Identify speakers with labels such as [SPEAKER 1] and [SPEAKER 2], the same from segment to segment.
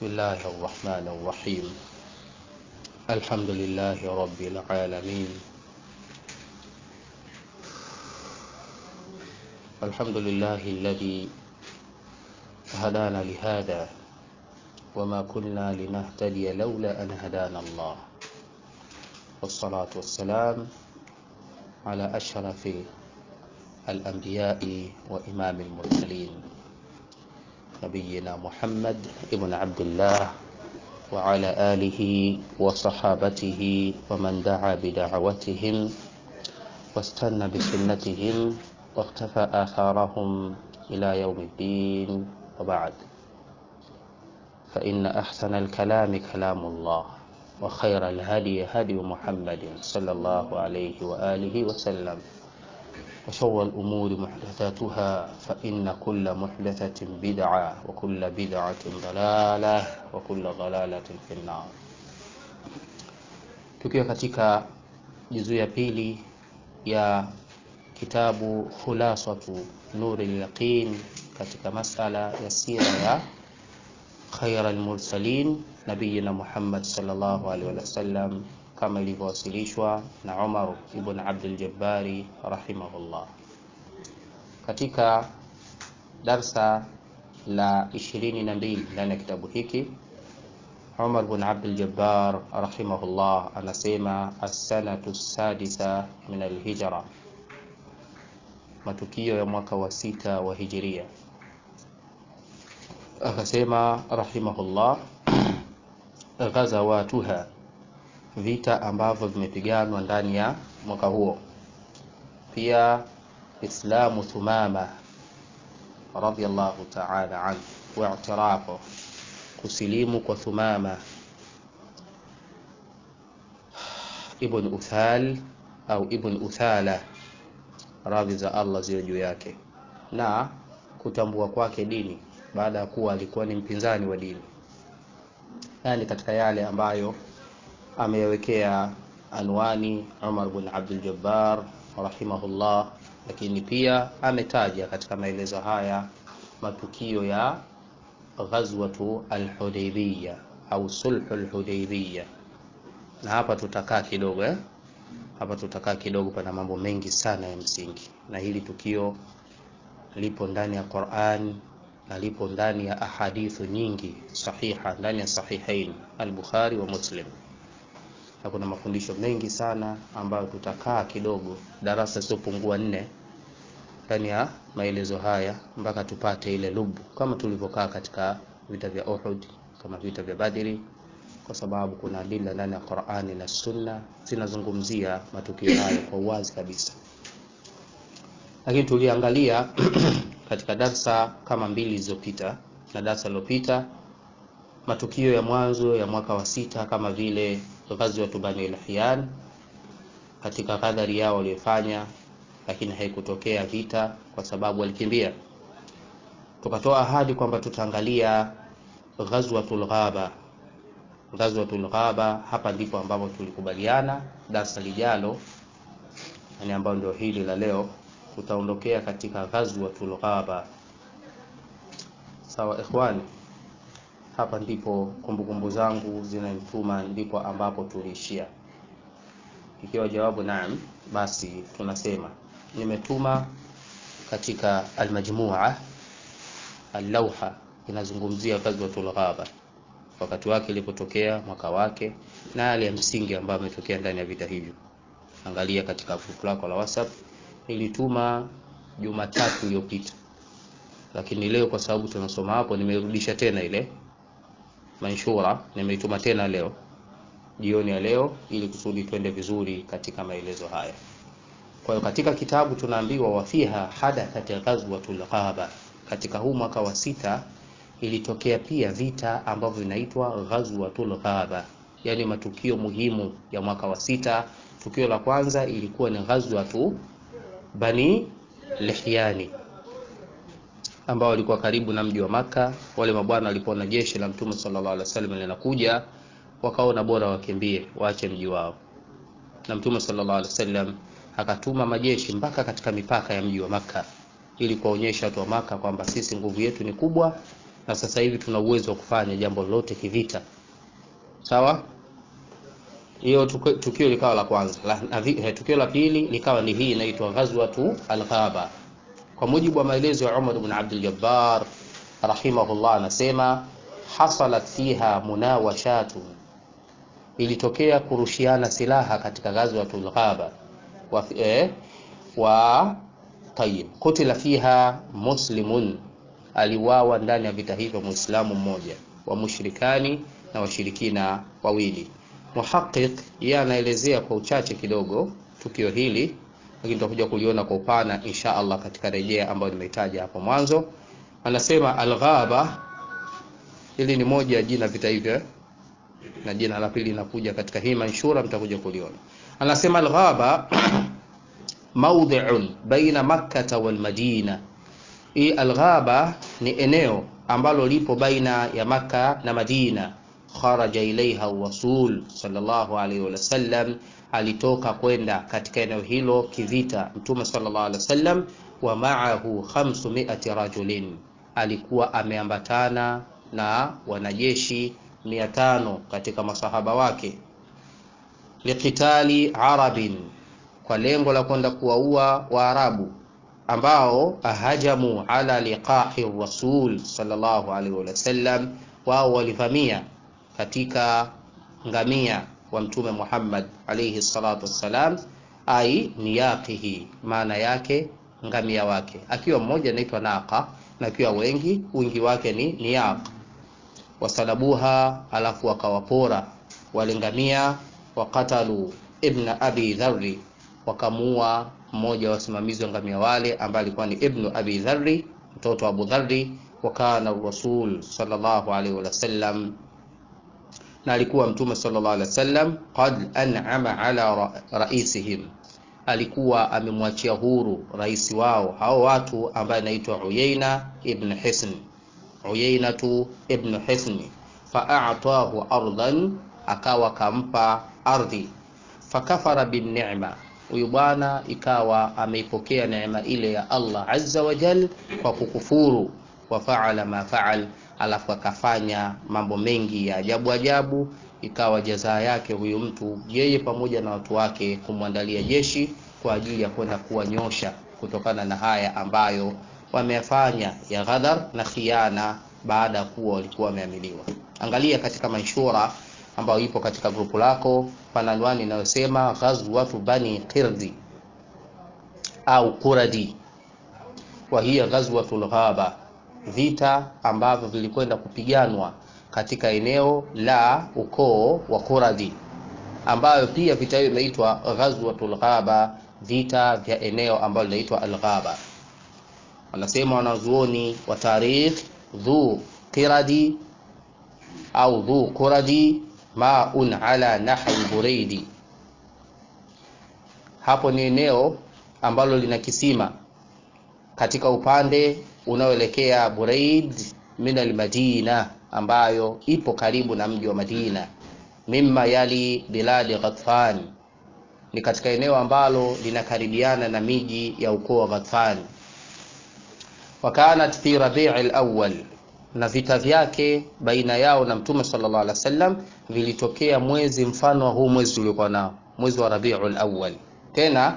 [SPEAKER 1] بسم الله الرحمن الرحيم. الحمد لله رب العالمين. الحمد لله الذي هدانا لهذا وما كنا لنهتدي لولا أن هدانا الله، والصلاة والسلام على أشرف الأنبياء وإمام المرسلين نبينا محمد ابن عبد الله وعلى آله وصحابته ومن دعا بدعوتهم واستنى بسنتهم واقتفى آثارهم إلى يوم الدين، وبعد، فإن أحسن الكلام كلام الله، وخير الهدي هدي محمد صلى الله عليه وآله وسلم، وشر الأمور محدثاتها، فإن كل محدثة بدعة وكل بدعة ضلالة وكل ضلالة في النار. Tukiwa katika juzuu ya pili ya kitabu Khulasatu Nuril Yaqin katika masala ya sira ya Khairul Mursalin nabiyina Muhammad sallallahu alaihi wasallam, kama ilivyowasilishwa na Umar ibn Abdul Jabbari rahimahullah. Katika darsa la 22 ndani ya kitabu hiki, Umar ibn Abdul Jabbar rahimahullah anasema as-sanatu sadisa min al-hijra, matukio ya mwaka wa 6 wa hijiria. Akasema rahimahullah, ghazawatuha, vita ambavyo vimepiganwa ndani ya mwaka huo. Pia Islamu Thumama radiyallahu ta'ala anhu wa i'tirafu, kusilimu kwa Thumama ibn Uthal au ibn Uthala, radhi za Allah ziwe juu yake, na kutambua kwake dini baada ya kuwa alikuwa ni mpinzani wa dini. Yani katika yale ambayo ameyawekea anwani Umar ibn Abdul Jabbar rahimahullah, lakini pia ametaja katika maelezo haya matukio ya ghazwatu al-Hudaybiyah au sulhul Hudaybiyah. Na hapa tutakaa kidogo, pana mambo mengi sana ya msingi, na hili tukio lipo ndani ya Qur'an na lipo ndani ya ahadithu nyingi sahiha ndani ya sahihain al-Bukhari wa Muslim, na kuna mafundisho mengi sana ambayo tutakaa kidogo darasa zisizopungua 4 ndani ya maelezo haya mpaka tupate ile lubu, kama tulivyokaa katika vita vya Uhud, kama vita vya Badri, kwa sababu kuna adila ndani ya Qur'ani na Sunna zinazungumzia matukio haya kwa uwazi kabisa. Lakini tuliangalia katika darsa kama 2 zilizopita na darsa lililopita matukio ya mwanzo ya mwaka wa 6, kama vile ghazwatu Bani al-Hiyyan, katika kadari yao waliyofanya, lakini haikutokea vita kwa sababu walikimbia. Tukatoa ahadi kwamba tutaangalia ghazwatul Ghaba. Hapa ndipo ambapo tulikubaliana darasa lijalo, yani ambao ndio hili la leo, tutaondokea katika ghazwatul Ghaba. Sawa ikhwani, hapa ndipo kumbukumbu zangu zinanituma, ndipo ambapo tuliishia. Ikiwa jawabu naam, basi tunasema nimetuma katika al-majmu'a al-lawha inazungumzia ghazwatul Ghaba, wakati wake ilipotokea, mwaka wake, na yale ya msingi ambayo yametokea ndani ya vita hivyo. Angalia katika grupu lako la WhatsApp, nilituma Jumatatu iliyopita, lakini leo kwa sababu tunasoma hapo nimerudisha tena ile manshura, nimeituma tena leo jioni ya leo, ili kusudi twende vizuri katika maelezo haya. Kwa hiyo katika kitabu tunaambiwa wafiha hadathat ghazwatul Ghaba, katika huu mwaka wa 6 ilitokea pia vita ambavyo vinaitwa ghazwatul Ghaba, yani matukio muhimu ya mwaka wa 6. Tukio la kwanza ilikuwa ni ghazwatu Bani Lihyani, ambao walikuwa karibu na mji wa Makka. Wale mabwana walipoona jeshi la Mtume sallallahu alaihi wasallam linakuja, wakaona bora wakimbie, waache mji wao, na Mtume sallallahu alaihi wasallam akatuma majeshi mpaka katika mipaka ya mji wa Makka, ili kuonyesha watu wa Makka kwamba sisi nguvu yetu ni kubwa na sasa hivi tuna uwezo wa kufanya jambo lolote kivita. Sawa? Hiyo tukio likawa la kwanza. Tukio la pili likawa ni hii inaitwa Ghazwatu al-Ghaba. Kwa mujibu wa maelezo ya Umar ibn Abdul Jabbar rahimahullah, anasema hasalat fiha munawashatu, ilitokea kurushiana silaha katika Ghazwatul Ghaba. wa tayyib kutila fiha muslimun, aliwawa ndani ya vita hivyo muislamu mmoja, wa mushrikani na washirikina wawili. Muhaqqiq yeye anaelezea kwa uchache kidogo tukio hili, lakini tutakuja kuliona kwa upana insha Allah katika rejea ambayo nimeitaja hapo mwanzo. Anasema al-Ghaba, hili ni moja ya jina vita hivyo, na jina la pili linakuja katika hii manshura, mtakuja kuliona. Anasema al-Ghaba mawdhi'un baina Makkah wal Madina. Hii al-Ghaba ni eneo ambalo lipo baina ya Makkah na Madina. Kharaja ilaiha Rasul sallallahu alaihi wasallam, alitoka kwenda katika eneo hilo kivita Mtume sallallahu alaihi wasallam. Wa ma'ahu 500 rajulin, alikuwa ameambatana na wanajeshi 500 katika masahaba wake. Liqitali arabin, kwa lengo la kwenda kuwaua Waarabu ambao ahajamu ala liqahi Rasul sallallahu alaihi wasallam, wao walivamia katika ngamia wa Mtume Muhammad alayhi salatu wassalam, ai niyaqihi, maana yake ngamia wake. Akiwa mmoja anaitwa naqa, na akiwa wingi wake ni niyaq. Wasalabuha, alafu wakawapora wale ngamia. Wakatalu ibn abi dharri, wakamuua mmoja wa wasimamizi wa ngamia wale ambaye alikuwa ni ibn abi dharri, mtoto wa Abu Dharri. Wakana Rasul sallallahu alaihi wasallam, na alikuwa Mtume sallallahu alaihi wasallam qad an'ama ala raisihim, alikuwa amemwachia huru rais wao hao watu ambaye anaitwa Uyayna ibn Hisn. Uyaynatu ibn Hisn fa'atahu ardan, akawa kampa ardhi. Fakafara bin ni'ma, huyu bwana ikawa ameipokea neema ile ya Allah azza wa jal kwa kukufuru. Wa fa'ala ma fa'al, alafu akafanya mambo mengi ya ajabu ajabu. Ikawa jazaa yake huyu mtu, yeye pamoja na watu wake, kumwandalia jeshi kwa ajili ya kwenda kuwanyosha kutokana na haya ambayo wameyafanya ya ghadar na khiana, baada ya kuwa walikuwa wameamiliwa. Angalia katika manshura ambayo ipo katika grupu lako, pana anwani inayosema Ghazwatu Bani Qirdi au Quradi, wa hiya Ghazwatul Ghaba, vita ambavyo vilikwenda kupiganwa katika eneo la ukoo wa Quradi, ambayo pia vita hiyo inaitwa Ghazwatul Ghaba, vita vya eneo ambalo linaitwa Al-Ghaba. Wanasema wanazuoni wa tarikh, dhu qiradi au dhu quradi ma'un ala nahwi Buraidi, hapo ni eneo ambalo lina kisima katika upande unaoelekea Buraid min al-Madina, ambayo ipo karibu na mji wa Madina. Mimma yali biladi Ghatfan, ni katika eneo ambalo linakaribiana na miji ya ukoo wa Ghatfan. Wakanat fi Rabi'il Awwal, na vita vyake baina yao na Mtume sallallahu alaihi wasallam vilitokea mwezi mfano wa huu mwezi tuliokuwa nao, mwezi wa Rabi'ul Awwal. Tena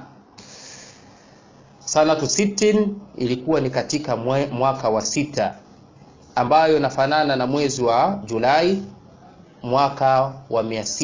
[SPEAKER 1] sanatu 60 ilikuwa ni katika mwaka wa 6, ambayo nafanana na mwezi wa Julai mwaka wa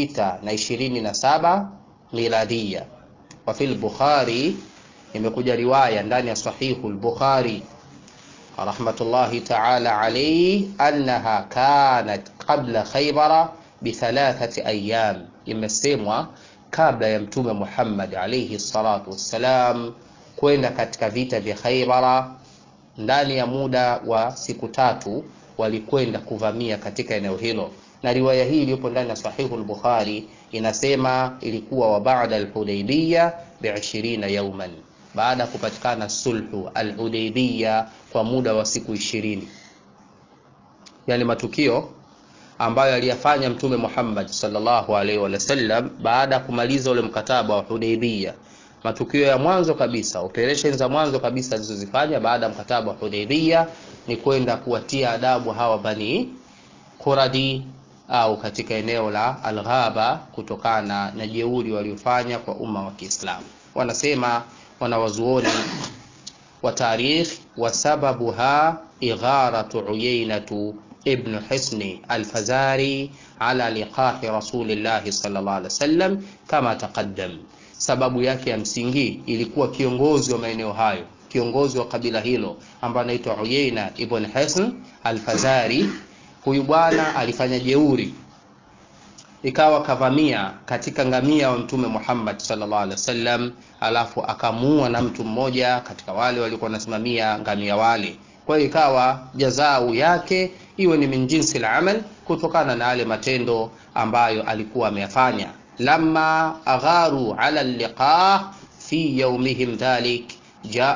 [SPEAKER 1] 627 miladia. Wa fil Bukhari, imekuja riwaya ndani ya Sahihul Bukhari rahmatullahi ta'ala alayhi, annaha kanat qabla Khaybara bi 3 ayyam, imesemwa kabla ya Mtume Muhammad alayhi salatu wassalam kwenda katika vita vya Khaybara, ndani ya muda wa siku 3 walikwenda kuvamia katika eneo hilo. Na riwaya hii iliyopo ndani ya Sahihul Bukhari inasema ilikuwa wa ba'da al-Hudaybiyah bi 20 yawman, baada kupatikana sulhu al-Hudaybiyah kwa muda wa siku 20. Yani matukio ambayo aliyafanya Mtume Muhammad sallallahu alaihi wasallam baada ya kumaliza ule mkataba wa Hudaybiyah. Matukio ya mwanzo kabisa, operations za mwanzo kabisa zilizozifanya baada ya mkataba wa Hudaybiyah ni kwenda kuwatia adabu hawa Bani Quradi au katika eneo la Al-Ghaba, kutokana na jeuri waliofanya kwa umma wa Kiislamu. Wanasema wanawazuoni wa tarikh, wa sababuha igharatu Uyainatu ibn Hisni al-Fazari ala liqahi Rasulillah sallallahu alaihi wasallam kama taqaddam. Sababu yake ya msingi ilikuwa kiongozi wa maeneo hayo, kiongozi wa kabila hilo ambaye anaitwa Uyaina ibn Hisn al-Fazari. Huyu bwana alifanya jeuri, ikawa kavamia katika ngamia wa Mtume Muhammad sallallahu alaihi wasallam, alafu akamuua na mtu mmoja katika wale walikuwa wanasimamia ngamia wale. Kwa hiyo ikawa jazao yake iwe ni min jinsi al-amal, kutokana na yale matendo ambayo alikuwa ameyafanya. Lamma agharu ala al-liqa fi yawmihim dhalik jaa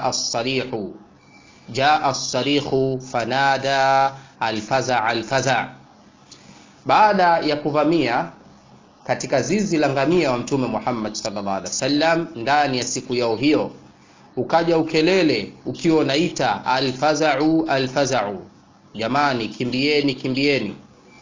[SPEAKER 1] as-sarikhu fanada al-faza. Baada ya kuvamia katika zizi la ngamia wa Mtume Muhammad sallallahu alaihi wasallam ndani ya siku yao hiyo, ukaja ukelele ukiwa unaita al-faza'u, jamani kimbieni kimbieni.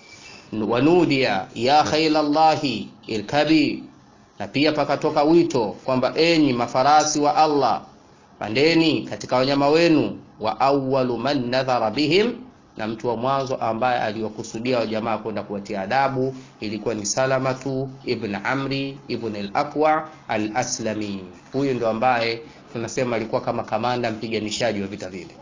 [SPEAKER 1] Wanudia ya khailallahi irkabi, na pia pakatoka wito kwamba enyi mafarasi wa Allah, pandeni katika wanyama wenu. Wa awwalu man nadhara bihim, na mtu wa mwanzo ambaye aliwakusudia wa jamaa kwenda kuwatia adabu ilikuwa ni Salamatu ibn Amri ibn al-Aqwa al-Aslami. Huyu ndo ambaye tunasema alikuwa kama kamanda mpiganishaji wa vita vile.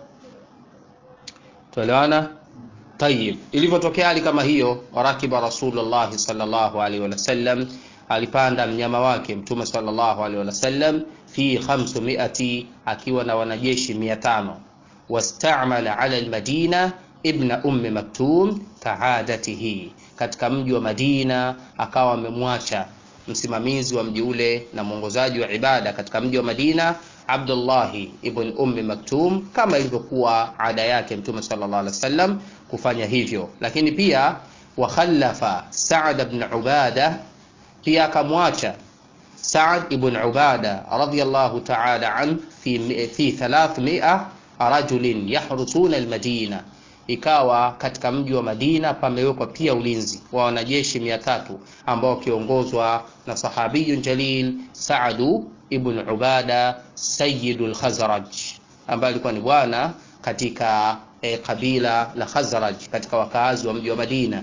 [SPEAKER 1] Tuelewana? Tayib, ilivyotokea hali kama hiyo, warakiba Rasulullah sallallahu alaihi wasallam, alipanda mnyama wake Mtume sallallahu alaihi wasallam fi 500, akiwa na wanajeshi 500. Wastamala ala al-Madina ibn Maktum kaadatihi, katika mji wa Madina akawa amemwacha msimamizi wa mji ule na mwongozaji wa ibada katika mji wa Madina Abdullah ibn Maktum, kama ilivyokuwa ada yake Mtume sallallahu alaihi wasallam kufanya hivyo. Lakini pia wakhallafa Sa'd ibn Ubada, pia akamwacha Sa'd ibn Ubada radiyallahu ta'ala an fi 300 rajulin yahrusuna al-Madina. Ikawa katika mji wa Madina pamewekwa pia ulinzi wa wanajeshi 300 ambao kiongozwa na sahabiyun jalil Sa'd ibn Ubada sayyidul Khazraj, ambaye alikuwa ni bwana katika kabila la Khazraj katika wakazi wa mji wa Madina.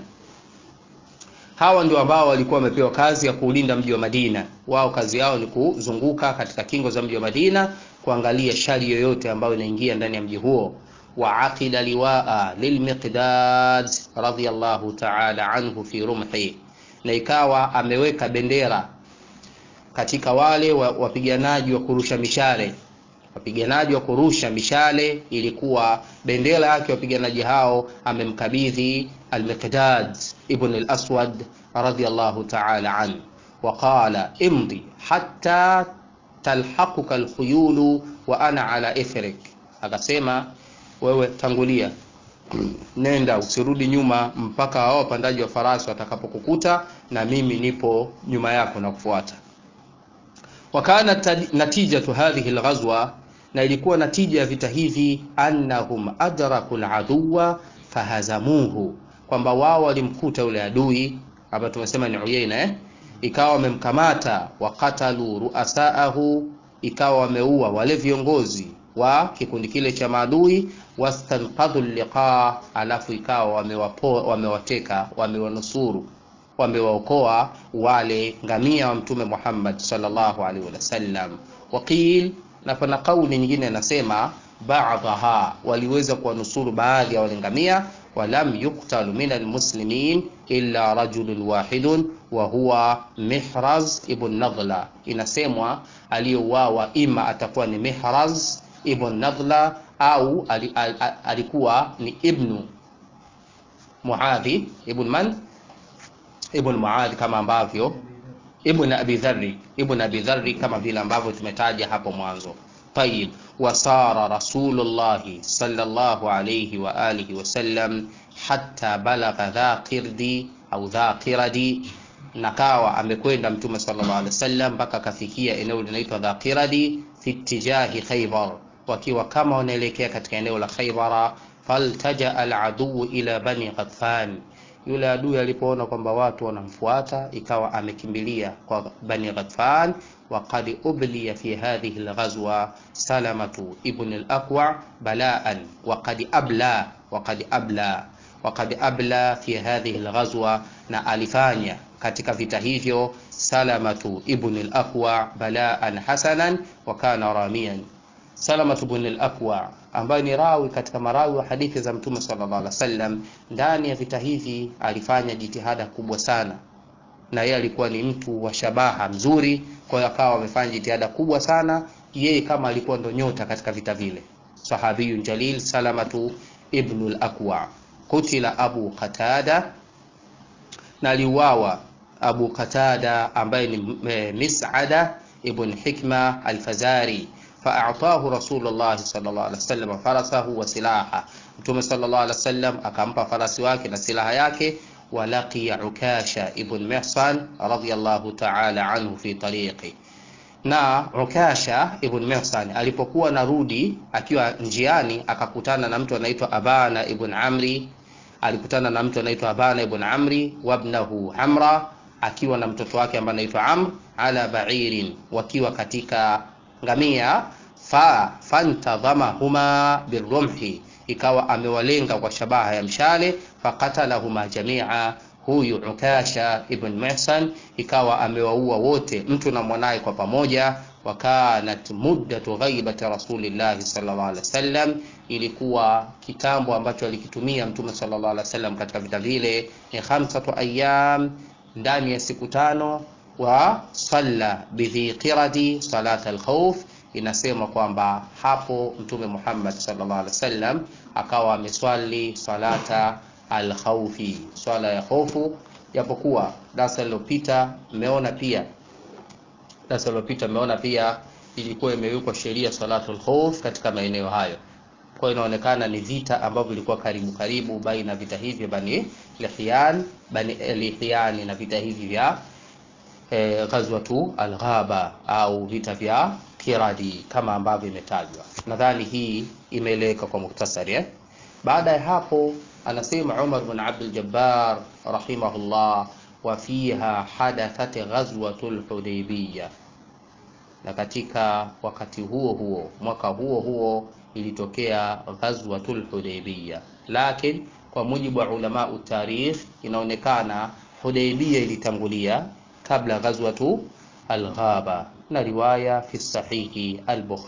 [SPEAKER 1] Hawa ndio ambao walikuwa wamepewa kazi ya kuulinda mji wa Madina. Wao kazi yao ni kuzunguka katika kingo za mji wa Madina, kuangalia shari yoyote ambayo inaingia ndani ya mji huo. Wa aqida liwaa lilmiqdad radiyallahu ta'ala anhu fi rumhi, na ikawa ameweka bendera katika wale wapiganaji wa kurusha mishale. Wapiganaji wa kurusha mishale, ilikuwa bendera yake wapiganaji hao amemkabidhi al-Miqdad ibn al-Aswad radiyallahu ta'ala anhu. Wa qala imdi hatta talhaquka al-khuyulu wa ana ala ithrik, akasema wewe tangulia, nenda usirudi nyuma mpaka hao wapandaji wa farasi watakapokukuta, na mimi nipo nyuma yako na kufuata. Wakana natijatu hadhihi alghazwa, na ilikuwa natija ya vita hivi, annahum adraku aladuwa fahazamuhu, kwamba wao walimkuta yule adui hapa tumesema ni Uyaina, ikawa wamemkamata, waqatalu ruasaahu, ikawa wameua wale viongozi wa kikundi kile cha maadui, wastanqadhu liqa, alafu ikawa wamewateka, wamewanusuru, wamewaokoa wale ngamia wa Mtume Muhammad sallallahu alaihi wasallam. Waqil, na pana kauli nyingine inasema ba'daha, waliweza kuwanusuru baadhi ya wale ngamia. Walam yuqtalu min almuslimin illa rajulun wahidun wa huwa Mihraz ibn Nadla. Inasemwa aliyouawa ima atakuwa ni Mihraz ibn Nadla au alikuwa ni ibn Muadhi ibn man ibn Muadhi, kama ambavyo ibn Abi Dharri kama vile ambavyo tumetaja hapo mwanzo. Tayib, wasara Rasulullah sallallahu alayhi wa alihi wasallam hatta balagha dhaqirdi au dhaqiradi, nakawa amekwenda Mtume sallallahu alayhi wasallam mpaka kafikia eneo linaloitwa Dhaqiradi fi ittijahi Khaybar, wakiwa kama wanaelekea katika eneo la Khaybara. faltaja al-adu ila bani Ghatfan, yule adui alipoona kwamba watu wanamfuata ikawa amekimbilia kwa bani Ghatfan. Waqad ubliya fi hadhihi al-ghazwa Salamatu ibn al-Aqwa balaan waqad abla fi hadhihi al-ghazwa, na alifanya katika vita hivyo Salamatu ibn al-Aqwa balaan hasanan wa kana ramiyan. Salamatu ibn al-Aqwa ambaye ni rawi katika marawi wa hadithi za Mtume sallallahu alaihi wasallam, ndani ya vita hivi alifanya jitihada kubwa sana, na yeye alikuwa ni mtu wa shabaha mzuri, kwa hiyo akawa amefanya jitihada kubwa sana, yeye kama alikuwa ndo nyota katika vita vile. Sahabiyun jalil Salamatu ibn al-Aqwa. Kutila Abu Qatada, na liwawa Abu Qatada ambaye ni Mis'ada ibn Hikma al-Fazari. Fa'atahu Rasulullah sallallahu alaihi wasallam farasahu wa silaha, Mtume sallallahu alaihi wasallam akampa farasi wake na silaha yake. Walaqiya Ukasha ibn Mihsan radiyallahu ta'ala anhu fi tariqi, na Ukasha ibn Mihsan alipokuwa narudi akiwa njiani akakutana na mtu anaitwa Abana ibn Amri, wa ibnahu Amra, akiwa na mtoto wake ambaye anaitwa Amr, ala ba'irin, wakiwa katika ngamia. Fantadhamahuma birrumhi, ikawa amewalenga kwa shabaha ya mshale. Faqatalahuma jamia, huyu Ukasha ibn Mihsan ikawa amewaua wote, mtu na mwanae kwa pamoja. Wakanat muddatu ghaibati Rasulillah sallallahu alaihi wasallam, ilikuwa kitambo ambacho alikitumia Mtume sallallahu alaihi wasallam katika vita vile ni 5 ayyam, ndani ya siku 5. Wa salla bidhi qiradi salat al-khawf, inasema kwamba hapo Mtume Muhammad sallallahu alaihi wasallam akawa ameswali salata al-khawfi, swala ya hofu. Japokuwa darasa lililopita mmeona pia ilikuwa imewekwa sheria salatul khawf katika maeneo hayo. Kwa hiyo inaonekana ni vita ambavyo vilikuwa karibu baina vita hivi Bani Lihyan na vita hivi vya ghazwatu al-Ghaba au vita vya Kiradi kama ambavyo imetajwa. Nadhani hii imeeleweka kwa mukhtasari. Baada ya hapo anasema Umar bin Abdul Jabbar rahimahullah, wa fiha hadathat ghazwatul Hudaybiyah, na katika wakati huo mwaka huo ilitokea ghazwatul Hudaybiyah. Lakini kwa mujibu wa ulama utarikh inaonekana Hudaybiyah ilitangulia kabla ghazwatu al-Ghaba, na riwaya fi sahihi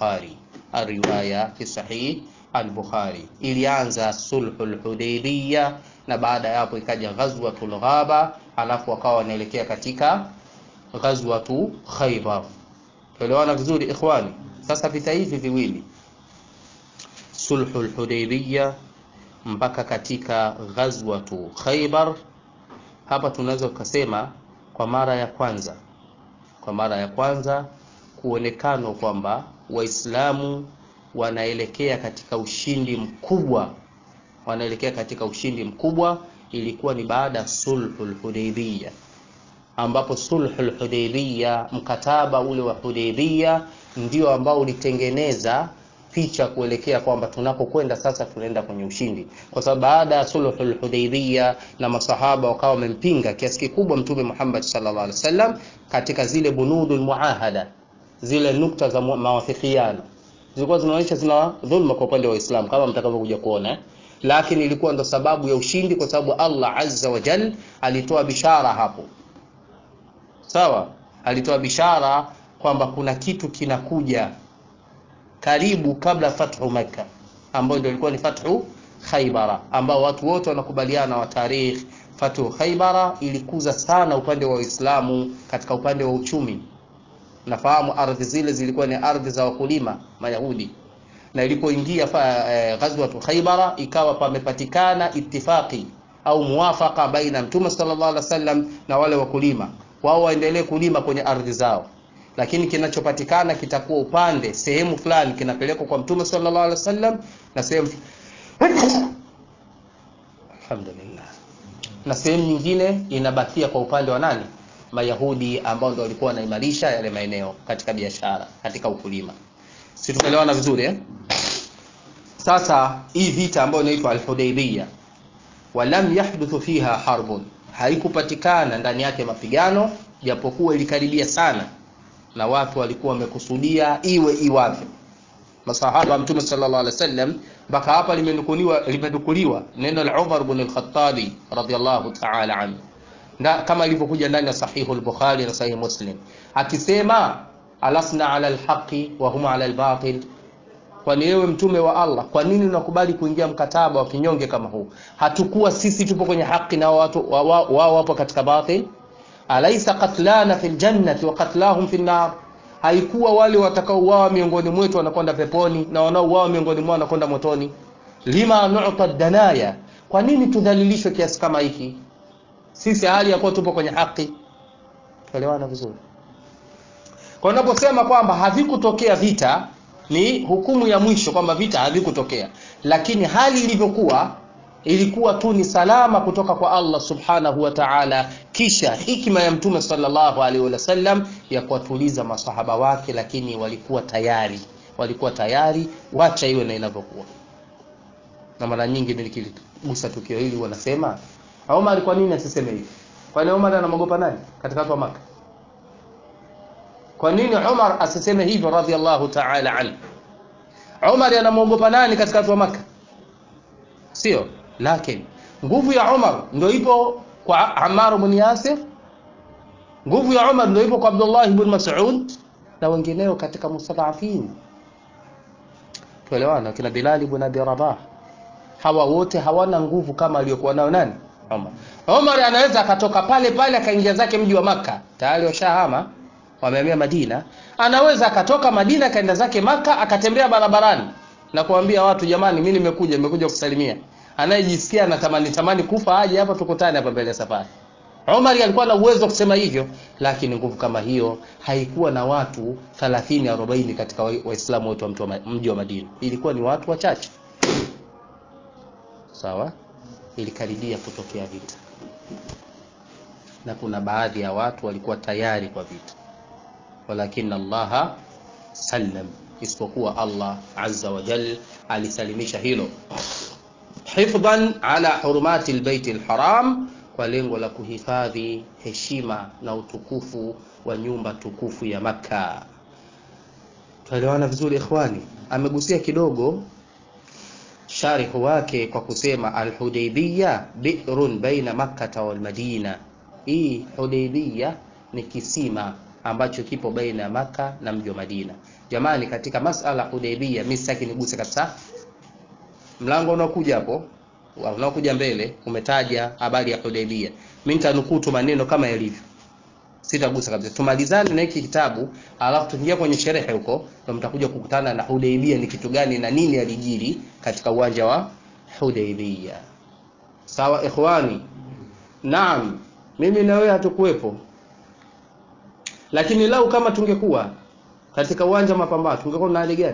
[SPEAKER 1] al-Bukhari ilianza sulhul Hudaybiyah, na baada ya hapo ikaja ghazwatul Ghaba, alafu wakawa wanaelekea katika ghazwatu Khaybar. Tuelewana vizuri ikhwani? Sasa vita hivi viwili, sulhul Hudaybiyah mpaka katika ghazwatu Khaybar, hapa tunaweza kusema kwa mara ya kwanza kuonekana kwamba Waislamu wanaelekea katika ushindi mkubwa, ilikuwa ni baada ya sulhul Hudaybiyah, ambapo sulhul Hudaybiyah, mkataba ule wa Hudaybiyah ndio ambao ulitengeneza picha kuelekea kwamba tunapokwenda sasa tunaenda kwenye ushindi. Kwa sababu baada ya sulhul Hudaybiyah na masahaba wakawa wamempinga kiasi kikubwa Mtume Muhammad sallallahu alaihi wasallam katika zile bunudul muahada, zile nukta za mawafikiano zilikuwa zinaonyesha zina dhulma kwa upande wa Uislamu kama mtakavyokuja kuona, lakini ilikuwa ndo sababu ya ushindi, kwa sababu Allah azza wa jalla alitoa bishara hapo. Sawa, alitoa bishara kwamba kuna kitu kinakuja karibu kabla fathu Makkah, ambao ndio ilikuwa ni fathu Khaybara, ambao watu wote wanakubaliana wa tarikh fathu Khaybara ilikuza sana upande wa Uislamu katika upande wa uchumi. Nafahamu ardhi zile zilikuwa ni ardhi za wakulima Mayahudi, na ilipoingia ghazwatu Khaybara ikawa pamepatikana ittifaqi au muwafaqa baina Mtume sallallahu alaihi wasallam na wale wakulima, wao waendelee kulima kwenye ardhi zao, lakini kinachopatikana kitakuwa upande sehemu fulani kinapelekwa kwa Mtume sallallahu alaihi wasallam, na sehemu alhamdulillah, na sehemu nyingine inabakia kwa upande wa nani? Mayahudi, ambao ndio walikuwa wanaimarisha yale maeneo katika biashara, katika ukulima. Si tumeelewana vizuri Sasa hii vita ambayo inaitwa al-Hudaybiyah, walam yahduthu fiha harbun, haikupatikana ndani yake mapigano, japokuwa ilikaribia sana na watu walikuwa wamekusudia iwe iwavyo. Masahaba Mtume sallallahu alaihi wasallam, mpaka hapa limenukuliwa neno la Umar ibn al-Khattab radhiyallahu ta'ala anhu, kama ilivyokuja ndani ya sahihu al-Bukhari na sahih Muslim, akisema alasna ala al-haqqi wa hum ala al-batil, kwani wewe mtume wa Allah, kwa nini unakubali kuingia mkataba wa kinyonge kama huu? Hatukuwa sisi tupo kwenye haki na watu wao wapo katika batil? Alaysa qatlana fil jannati wa qatlahum fin nar, haikuwa wale watakaouawa miongoni mwetu wanakwenda peponi na wanaouawa miongoni mwao wanakwenda motoni? Lima nu'ta danaya, kwa nini tudhalilishwe kiasi kama hiki sisi hali ya kuwa tupo kwenye haki? Tuelewana vizuri. Kwa unaposema kwamba havikutokea vita, ni hukumu ya mwisho kwamba vita havikutokea, lakini hali ilivyokuwa ilikuwa tu ni salama kutoka kwa Allah subhanahu wa ta'ala, kisha hikima ya Mtume sallallahu alaihi wasallam ya kuwatuliza masahaba wake, lakini walikuwa tayari wacha iwe na inavyokuwa. Na mara nyingi nikigusa tukio hili wanasema Umar, kwa nini asiseme hivi? Kwani Umar anamogopa nani katika watu wa Makkah? Kwa nini Umar asiseme hivyo radhiallahu ta'ala anhu? Umar anamuogopa nani katika watu wa Makkah? Sio, lakini nguvu ya Umar ndio ipo kwa Ammar ibn Yasir, nguvu ya Umar ndio ipo kwa Abdullah ibn Mas'ud na wengineo katika mustadafin. Tuelewana, kina Bilal ibn Abi Rabah, hawa wote hawana nguvu kama aliyokuwa nayo nani? Umar. Umar anaweza akatoka pale pale akaingia zake mji wa Makkah, tayari washahama wamehamia Madina. Anaweza akatoka Madina akaenda zake Makkah, akatembea barabarani na kuambia watu, jamani, mimi nimekuja kusalimia. Anayejisikia anatamani kufa aje hapa, tukutane hapa mbele ya safari. Umar alikuwa na uwezo kusema hivyo, lakini nguvu kama hiyo haikuwa na watu 30 40 katika Waislamu wote wa mji wa Madina. Ilikuwa ni watu wachache. Sawa? Ilikaribia kutokea vita, na kuna baadhi ya watu walikuwa tayari kwa vita, walakin Allah sallam, isipokuwa Allah azza wa jalla alisalimisha hilo, hifdhan ala hurumati albayt alharam, kwa lengo la kuhifadhi heshima na utukufu wa nyumba tukufu ya Makkah. Tuelewana vizuri ikhwani? Amegusia kidogo sharih wake kwa kusema al-Hudaybiyah bi'run baina Makkah wal Madina. Hii Hudaybiyah ni kisima ambacho kipo baina ya Makkah na mji wa Madina. Jamani, katika masala Hudaybiyah mimi sitaki niguse kabisa. Mlango unaokuja hapo, unaokuja mbele umetaja habari ya Hudaybiyah. Mimi nitanukutu maneno kama yalivyo, sitagusa kabisa. Tumalizane na hiki kitabu, alafu tuingia kwenye sherehe huko, na mtakuja kukutana na Hudaybiyah ni kitu gani na nini alijiri katika uwanja wa Hudaybiyah. Sawa ikhwani? Naam, mimi na wewe hatukuwepo, lakini lau kama tungekuwa katika uwanja mapambano tungekuwa na hali gani?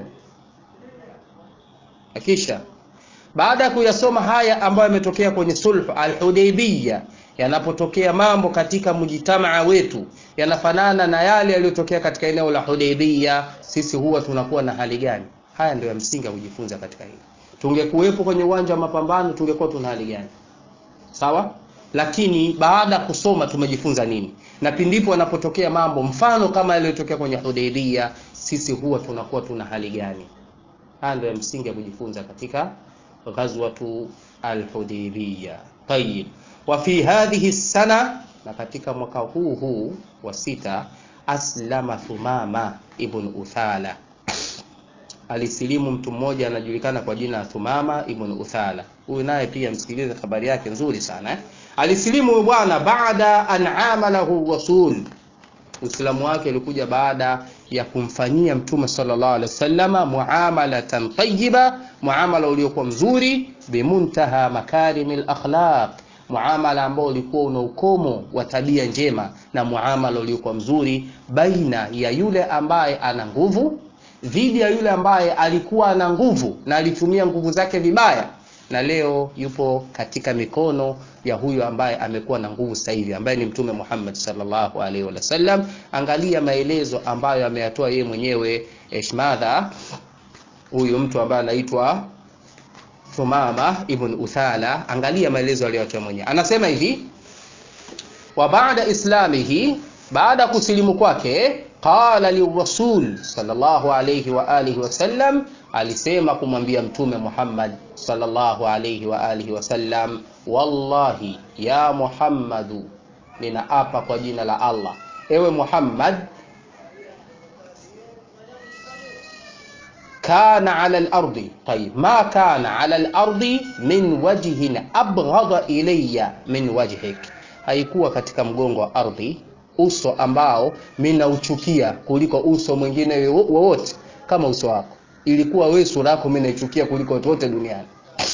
[SPEAKER 1] Akisha baada ya kuyasoma haya ambayo yametokea kwenye sulh al-Hudaybiyah, yanapotokea mambo katika mjitamaa wetu yanafanana na yale yaliyotokea katika eneo la Hudaybiyah, sisi huwa tunakuwa na hali gani? Haya ndio ya msingi kujifunza katika hili. Tungekuwepo kwenye uwanja wa mapambano tungekuwa tuna hali gani? Sawa? Lakini baada ya kusoma tumejifunza nini? Na pindipo yanapotokea mambo mfano kama yaliyotokea kwenye Hudaybiyah, sisi huwa tunakuwa tuna hali gani? Haya ndio ya msingi kujifunza katika ghazwatu al-Hudaybiyah. Tayib. Wa fi hadhihi sana, na katika mwaka huu wa 6, aslama Thumama ibn Uthala. Alisilimu mtu mmoja anajulikana kwa jina la Thumama ibn Uthala. Huyu naye pia msikilize habari yake nzuri sana. Alisilimu bwana baada an amalahu rasul. Uislamu wake ulikuja baada ya kumfanyia Mtume sallallahu alaihi wasallam muamalatan tayyiba, muamala uliokuwa mzuri, bimuntaha makarimil akhlaq, muamala ambao ulikuwa una ukomo wa tabia njema, na muamala uliokuwa mzuri baina ya yule ambaye ana nguvu dhidi ya yule ambaye alikuwa ana nguvu na alitumia nguvu zake vibaya, na leo yupo katika mikono ya huyu ambaye amekuwa na nguvu sasa hivi, ambaye ni Mtume Muhammad sallallahu alaihi wasallam. Angalia maelezo ambayo ameyatoa yeye mwenyewe Ishmadha, huyu mtu ambaye anaitwa Thumama ibn Uthala, angalia maelezo aliyotoa mwenyewe. Anasema hivi, wa baada islamihi, baada kusilimu kwake, qala lirasul sallallahu alayhi wa alihi wasallam, alisema kumwambia mtume Muhammad sallallahu alayhi wa alihi wasallam, wallahi ya Muhammadu, ninaapa kwa jina la Allah, ewe Muhammad, kana ala al-ardi, tayib, ma kana ala al-ardi min wajhin abghadha ilayya min wajhik, haikuwa katika mgongo wa ardhi uso ambao mimi nauchukia kuliko uso mwingine wowote kama uso wako. Ilikuwa wewe sura yako mimi naichukia kuliko watu wote duniani.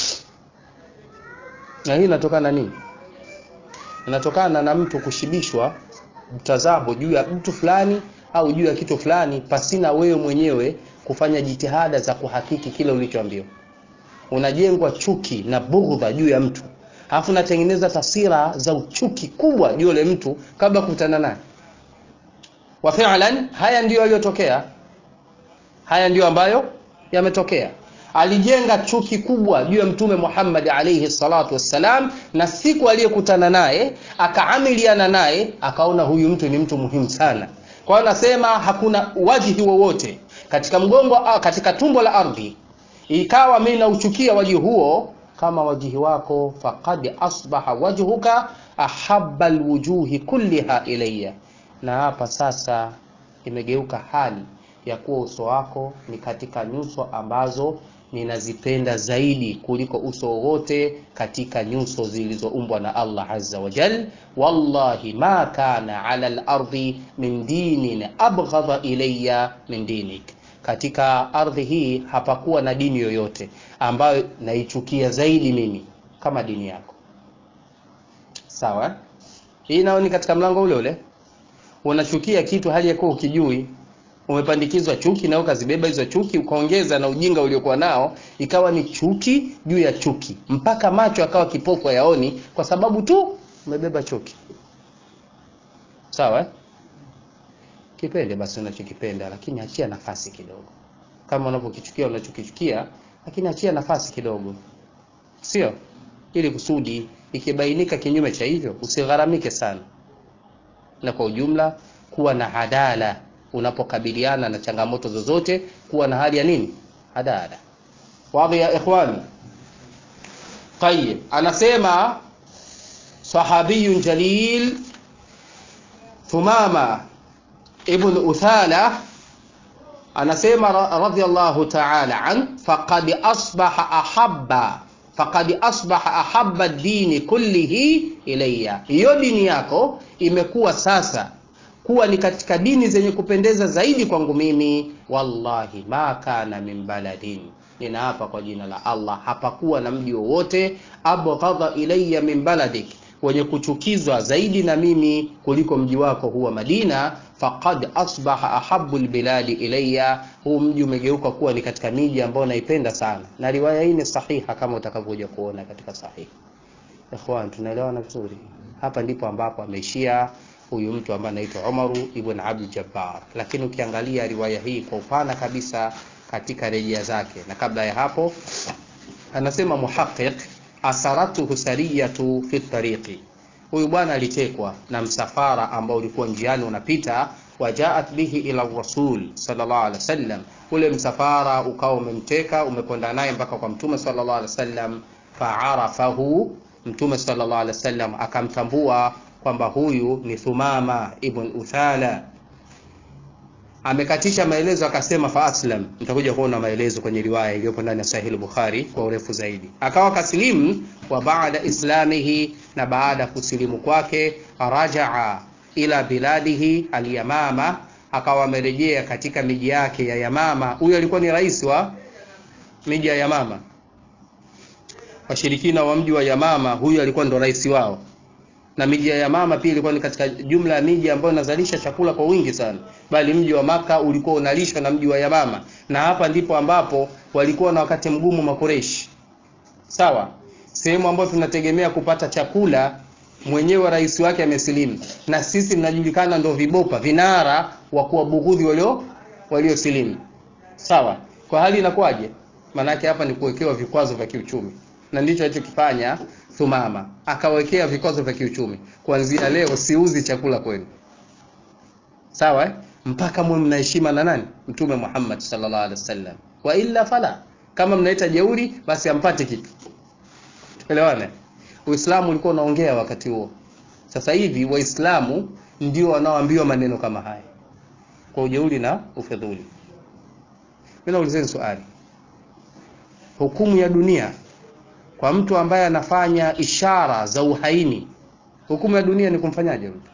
[SPEAKER 1] Na hii inatokana nini? Inatokana na mtu kushibishwa mtazamo juu ya mtu fulani au juu ya kitu fulani pasina wewe mwenyewe kufanya jitihada za kuhakiki kile ulichoambiwa. Unajengwa chuki na bughdha juu ya mtu, alafu unatengeneza taswira za uchuki kubwa juu ya mtu kabla kukutana naye. Wa fi'lan haya ndio yaliyotokea. Haya ndio ambayo yametokea. Alijenga chuki kubwa juu ya Mtume Muhammad alayhi salatu wassalam, na siku aliyekutana naye akaamiliana naye akaona huyu mtu ni mtu muhimu sana. Kwa hiyo anasema hakuna wajihi wowote katika mgongo, katika tumbo la ardhi ikawa mimi nauchukia wajihi huo kama wajihi wako, faqad asbaha wajhuka ahabba alwujuhi kulliha ilayya, na hapa sasa imegeuka hali ya kuwa uso wako ni katika nyuso ambazo ninazipenda zaidi kuliko uso wote katika nyuso zilizoumbwa na Allah azza wa jal. Wallahi ma kana ala al-ardi min dinin abghadha ilayya min dinik, katika ardhi hii hapakuwa na dini yoyote ambayo naichukia zaidi mimi kama dini yako. Sawa? Hii nao ni katika mlango ule ule. Unachukia kitu hali yako ukijui, umepandikizwa chuki na ukazibeba hizo chuki, ukaongeza na ujinga uliokuwa nao, ikawa ni chuki juu ya chuki, mpaka macho akawa kipofu yaoni kwa sababu tu umebeba chuki. Sawa? Kipende basi unachokipenda, lakini achia nafasi kidogo. Kama unapokichukia unachokichukia, lakini achia nafasi kidogo. Sio? Ili kusudi ikibainika kinyume cha hivyo usigharamike sana. Na kwa ujumla kuwa na adala unapokabiliana na changamoto zozote, kuwa na hali ya nini? Adala. Wazi ya ikhwani? Tayyib, anasema sahabiyun jalil Thumama ibn Uthala, anasema radhiyallahu ta'ala an, faqad asbaha ahabba ad-din kullihi ilayya, hiyo dini yako imekuwa sasa kuwa ni katika dini zenye kupendeza zaidi kwangu mimi. Wallahi ma kana min baladin, ninaapa kwa jina la Allah, hapakuwa na mji wowote abghadha ilayya min baladik, wenye kuchukizwa zaidi na mimi kuliko mji wako huwa Madina. Faqad asbaha ahabbu albiladi ilayya, huu mji umegeuka kuwa ni katika miji ambayo naipenda sana. Na riwaya hii ni sahiha kama utakavyokuja kuona katika sahihi. Ikhwan, tunaelewana vizuri? Hapa ndipo ambapo ameishia huyu mtu ambaye anaitwa Umaru ibn Abdul Jabbar. Lakini ukiangalia riwaya hii kwa upana kabisa katika rejea zake, na kabla ya hapo anasema muhaqqiq, asaratuhu sariyatu fi tariqi, huyu bwana alitekwa na msafara ambao ulikuwa njiani unapita, wajaat bihi ila rasul sallallahu alaihi wasallam, ule msafara ukao umemteka umekwenda naye mpaka kwa mtume sallallahu alaihi wasallam. Fa'arafahu, mtume sallallahu alaihi wasallam akamtambua kwamba huyu ni Thumama ibn Uthala. Amekatisha maelezo akasema fa aslam, mtakuja kuona maelezo kwenye riwaya iliyopo ndani ya Sahih Bukhari kwa urefu zaidi. Akawa kaslimu, wa baada islamihi, na baada kusilimu kwake, rajaa ila biladihi al-Yamama, akawa amerejea katika miji yake ya Yamama. Huyu alikuwa ni rais wa miji ya Yamama, washirikina wa mji wa Yamama, huyu alikuwa ndo rais wao. Na miji ya Yamama pia ilikuwa ni katika jumla ya miji ambayo inazalisha chakula kwa wingi sana, bali mji wa Maka ulikuwa unalishwa na mji wa Yamama. Na hapa ndipo ambapo walikuwa na wakati mgumu Makureishi. Sawa? Sehemu ambayo tunategemea kupata chakula, mwenyewe rais wake amesilimu, na sisi tunajulikana ndio vibopa vinara wa kuwabughudhi waliosilimu. Sawa? Kwa hali inakuwaje? Maana yake hapa ni kuwekewa vikwazo vya kiuchumi, na ndicho alichokifanya Thumama, akawekea vikwazo vya kiuchumi. Kuanzia leo siuzi chakula kwenu, sawa mpaka mwe mnaheshima na nani? Mtume Muhammad sallallahu alaihi wasallam, wa illa fala. Kama mnaita jeuri, basi ampate kitu. Tuelewane. Uislamu ulikuwa unaongea wakati huo. Sasa hivi Waislamu ndio wanaoambiwa maneno kama haya kwa ujeuri na ufedhuli. Mimi naulizeni swali. Hukumu ya dunia kwa mtu ambaye anafanya ishara za uhaini, hukumu ya dunia ni kumfanyaje mtu?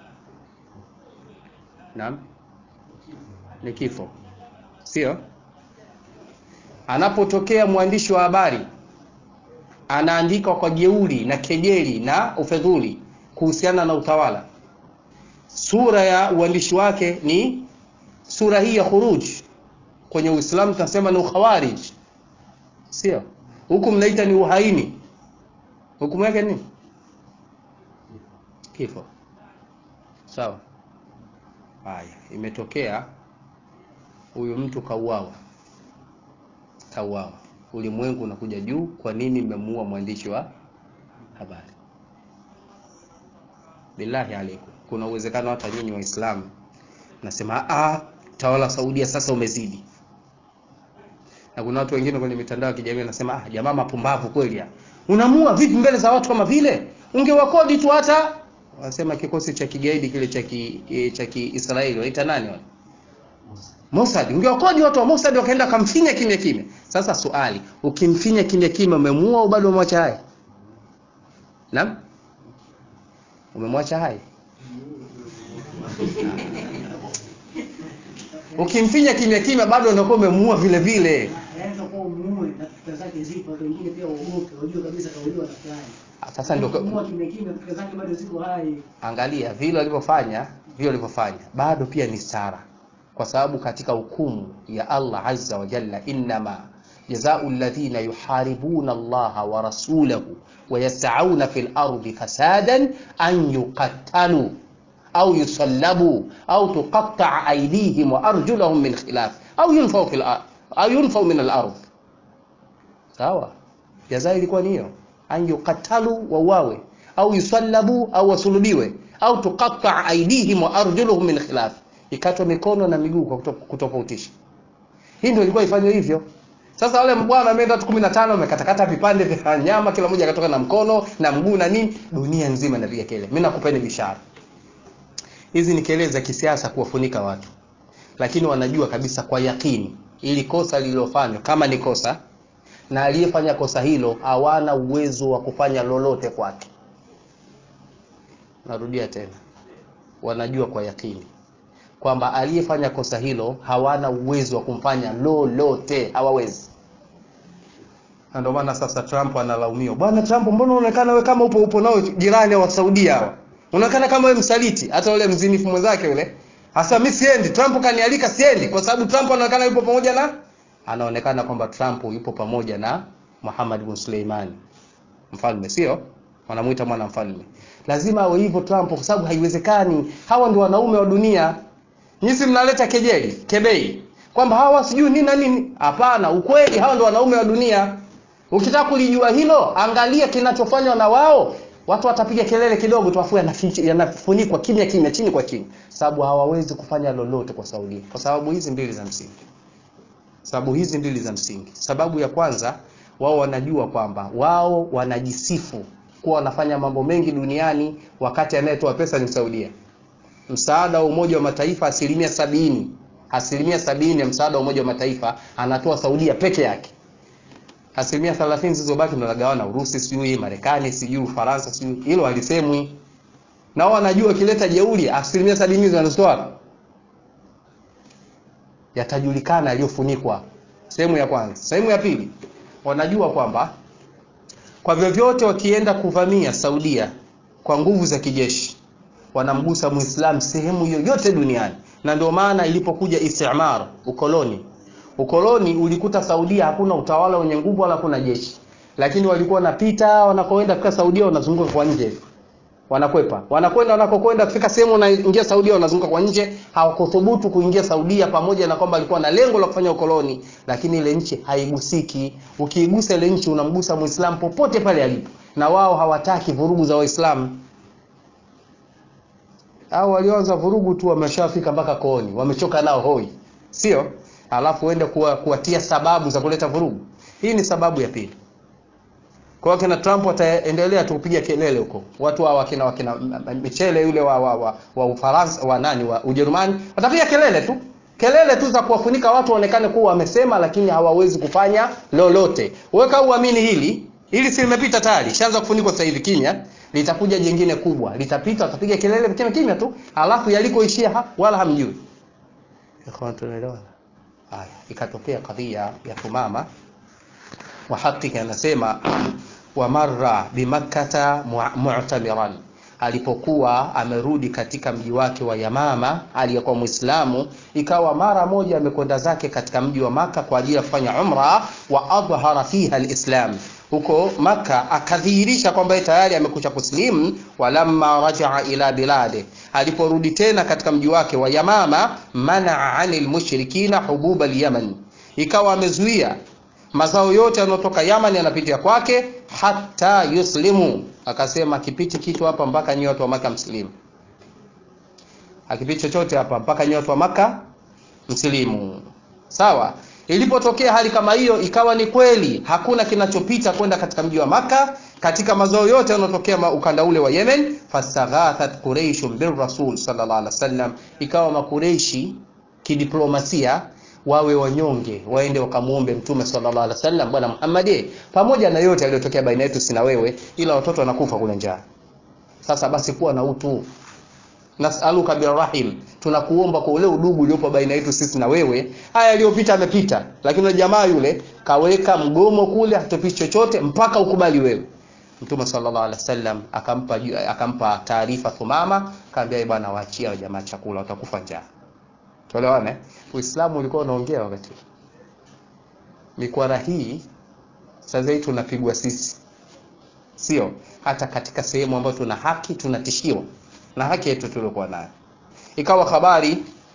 [SPEAKER 1] Naam, ni kifo, sio? Anapotokea mwandishi wa habari anaandika kwa jeuri na kejeli na ufedhuli kuhusiana na utawala, sura ya uandishi wake ni sura hii ya khuruj. Kwenye Uislamu tunasema ni ukhawarij, sio? Hukumu mnaita ni uhaini, hukumu yake ni kifo, sawa? Haya, imetokea huyu mtu kauawa, ulimwengu unakuja juu, kwa nini mmemuua mwandishi wa habari? Billahi alaikum, kuna uwezekano hata nyinyi Waislamu nasema tawala Saudia sasa umezidi. Na kuna watu wengine kwenye mitandao ya kijamii wanasema jamaa mapumbavu kweli. Unamuua vipi mbele za watu kama vile? Ungewakodi tu hata. Wanasema kikosi cha kigaidi kile cha Kiisraeli wanaita nani wale? Mossad. Ungewakodi watu wa Mossad wakaenda kumfinya kimya. Sasa swali, ukimfinya kimya umemuua au bado umemwacha hai? Naam? Umemwacha hai? Ukimfinya kimya bado unakuwa umemuua vile vile.
[SPEAKER 2] Anaweza kuwa umuue na fikra zake zipo, wengine pia uogope, unajua kabisa kauliwa na fulani.
[SPEAKER 1] Sasa ndio
[SPEAKER 2] kumuua kimya fikra zake bado ziko hai.
[SPEAKER 1] Angalia vile walivyofanya, bado pia ni sara. Kwa sababu katika hukumu ya Allah Azza wa Jalla, inma jazaa'ul ladhina yuharibuna Allah wa rasulahu wa yas'auna fil ardi fasadan an yuqattalu au yusallabu au tuqatta'a aydihim wa arjuluhum min khilaf au yunfaw fil ard au yunfaw min al ard. Sawa, jazaa ilikuwa ni hiyo, an yuqattalu wa wawe au yusallabu au wasulubiwe au tuqatta'a aydihim wa arjuluhum min khilaf, ikatwa mikono na miguu kwa kutofautisha. Hii ndio ilikuwa ifanywe hivyo. Sasa wale mbwana ameenda 15 wamekatakata vipande vya nyama, kila mmoja akatoka na mkono na mguu na nini, dunia nzima inapiga kelele. Mimi nakupeni bishara, hizi ni kelele za kisiasa kuwafunika watu, lakini wanajua kabisa kwa yakini ili kosa lililofanywa kama ni kosa, na aliyefanya kosa hilo hawana uwezo wa kufanya lolote kwake. Narudia tena, wanajua kwa yakini kwamba aliyefanya kosa hilo hawana uwezo wa kumfanya lolote, hawawezi. Na ndio maana sasa Trump analaumiwa. Bwana Trump, mbona unaonekana wewe kama upo nao jirani wa Saudi hawa? Unaonekana kama wewe msaliti. Hata yule mzinifu mwenzake yule, hasa mimi siendi, Trump kanialika siendi, kwa sababu Trump anaonekana yupo pamoja na, anaonekana kwamba Trump yupo pamoja na Muhammad bin Suleiman, mfalme, sio? Wanamuita mwana mfalme. Lazima awe hivyo Trump, kwa sababu haiwezekani. Hawa ndio wanaume wa dunia. Nyinyi mnaleta kebei kwamba hawa sijui nini na nini. Hapana, ukweli hawa ndio wanaume wa dunia. Ukitaka kulijua hilo, angalia kinachofanywa na wao. Watu watapiga kelele kidogo tu, afu yanafunikwa kimya chini kwa chini, sababu hawawezi kufanya lolote kwa Saudi. Kwa sababu hizi mbili za msingi. Sababu ya kwanza, wao wanajua kwamba wao wanajisifu kuwa wanafanya mambo mengi duniani, wakati anayetoa pesa ni Saudia. Msaada wa Umoja wa Mataifa 70% ya msaada wa Umoja wa Mataifa anatoa Saudia peke yake. 30% zilizobaki tunagawana Urusi, sijui Marekani, sijui Ufaransa, sijui hilo halisemwi. Na wao wanajua kileta jeuri 70% zinazotoa yatajulikana aliyofunikwa. Sehemu ya kwanza. Sehemu ya pili, wanajua kwamba kwa vyovyote wakienda kuvamia Saudia kwa nguvu za kijeshi, wanamgusa Muislamu sehemu yoyote duniani. Na ndio maana ilipokuja istimar, ukoloni ulikuta Saudia hakuna utawala wenye nguvu wala kuna jeshi, lakini walikuwa wanapita wanakoenda kwa Saudia wanazunguka kwa nje. wanakwepa, wanakwenda wanakokwenda, kufika sehemu wanaingia Saudia, wanazunguka kwa nje. Hawakuthubutu kuingia Saudia, pamoja na kwamba alikuwa na lengo la kufanya ukoloni, lakini ile nchi haigusiki. Ukiigusa ile nchi unamgusa Muislamu popote pale alipo, na wao hawataki vurugu za Waislamu. Hao walioanza vurugu tu wameshafika mpaka kooni, wamechoka nao hoi, sio? Alafu uende kuwatia sababu za kuleta vurugu. Hii ni sababu ya pili. Kwa hiyo kina Trump wataendelea tu kupiga kelele huko. Watu hao wakina Michele yule wa Ufaransa, wa nani, wa Ujerumani, watapiga kelele tu za kuwafunika watu waonekane kuwa wamesema, lakini hawawezi kufanya lolote. Weka uamini hili si limepita tayari, shaanza kufunikwa sasa hivi kimya, litakuja jingine kubwa, litapita, watapiga kelele kimya tu, alafu yalikoishia wala hamjui. Ikhwan, tunaelewana? Haya, ikatokea kadhia ya Thumama wa hakika anasema wa marra bimakkata mu'tamiran, alipokuwa amerudi katika mji wake wa Yamama aliyekuwa Muislamu, ikawa mara moja amekwenda zake katika mji wa Maka kwa ajili ya kufanya umra, wa adhhara fiha alislam, huko Maka akadhihirisha kwamba tayari amekucha kuslimu. Walamma rajaa ila bilade, aliporudi tena katika mji wake wa Yamama, manaa anil mushrikina hubub al-Yaman, ikawa amezuia mazao yote yanotoka Yaman yanapitia kwake, hata yuslimu. Akasema kipiti kitu hapa mpaka nyinyi watu wa Maka mslimu, akipiti chochote hapa mpaka nyinyi watu wa Maka mslimu. Sawa. Ilipotokea hali kama hiyo, ikawa ni kweli hakuna kinachopita kwenda katika mji wa Maka katika mazao yote yanotokea ukanda ule wa Yemen. Fastaghathat Quraysh bir Rasul sallallahu alaihi wasallam, ikawa makureishi kidiplomasia wawe wanyonge, waende wakamuombe Mtume sallallahu alaihi wasallam, bwana Muhammad, pamoja na yote yaliyotokea baina yetu sina wewe, ila watoto wanakufa kule njaa. Sasa basi kuwa na utu. Nas'aluka birrahim, tunakuomba kwa ule udugu uliopo baina yetu sisi na wewe. Haya yaliyopita yamepita, lakini yule jamaa yule kaweka mgomo kule, hatopishi chochote mpaka ukubali wewe. Mtume sallallahu alaihi wasallam akampa taarifa Thumama, kaambia bwana, waachia jamaa chakula, watakufa njaa. Tuelewane? Uislamu ulikuwa unaongea wakati. Mikwara hii sasa hivi tunapigwa sisi, sio? Hata katika sehemu ambayo tuna haki tunatishiwa na haki yetu tuliokuwa nayo. Ikawa habari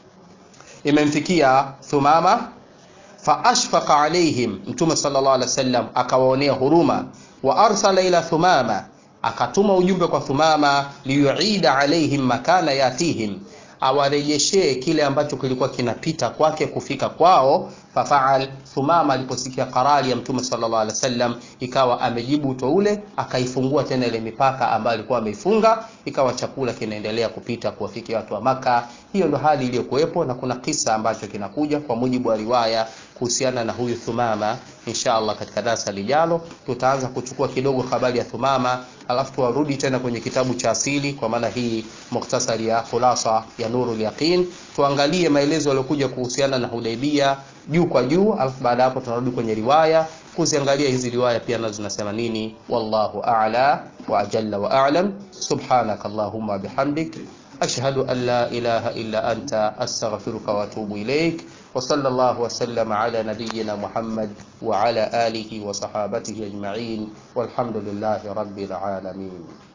[SPEAKER 1] imemfikia Thumama, fa ashfaqa alaihim, Mtume sallallahu alaihi wasallam akawaonea huruma, wa arsala ila Thumama, akatuma ujumbe kwa Thumama, liyuida alaihim makana yatihim, awarejeshe kile ambacho kilikuwa kinapita kwake kufika kwao. Fafaal, Thumama aliposikia karari ya Mtume sallallahu alaihi wasallam, ikawa amejibu to ule, akaifungua tena ile mipaka ambayo alikuwa ameifunga, ikawa chakula kinaendelea kupita kuwafikia watu wa Maka. Hiyo ndo hali iliyokuepo, na kuna kisa ambacho kinakuja kwa mujibu wa riwaya kuhusiana na huyu Thumama. Inshallah katika darasa lijalo tutaanza kuchukua kidogo habari ya Thumama, alafu tuarudi tena kwenye kitabu cha asili, kwa maana hii mukhtasari ya khulasa ya Nurul Yaqin, tuangalie maelezo yaliyokuja kuhusiana na Hudaybiyah juu kwa juu, alafu baada hapo tunarudi kwenye riwaya kuziangalia hizi riwaya pia nazo zinasema nini. Wallahu a'la wa ajalla wa a'lam. Subhanakallahumma bihamdik, ashhadu an la ilaha illa anta, astaghfiruka wa atubu ilaik. Wa sallallahu wa sallama ala nabiyyina Muhammad wa ala alihi wa sahabatihi ajma'in, walhamdulillahi rabbil alamin.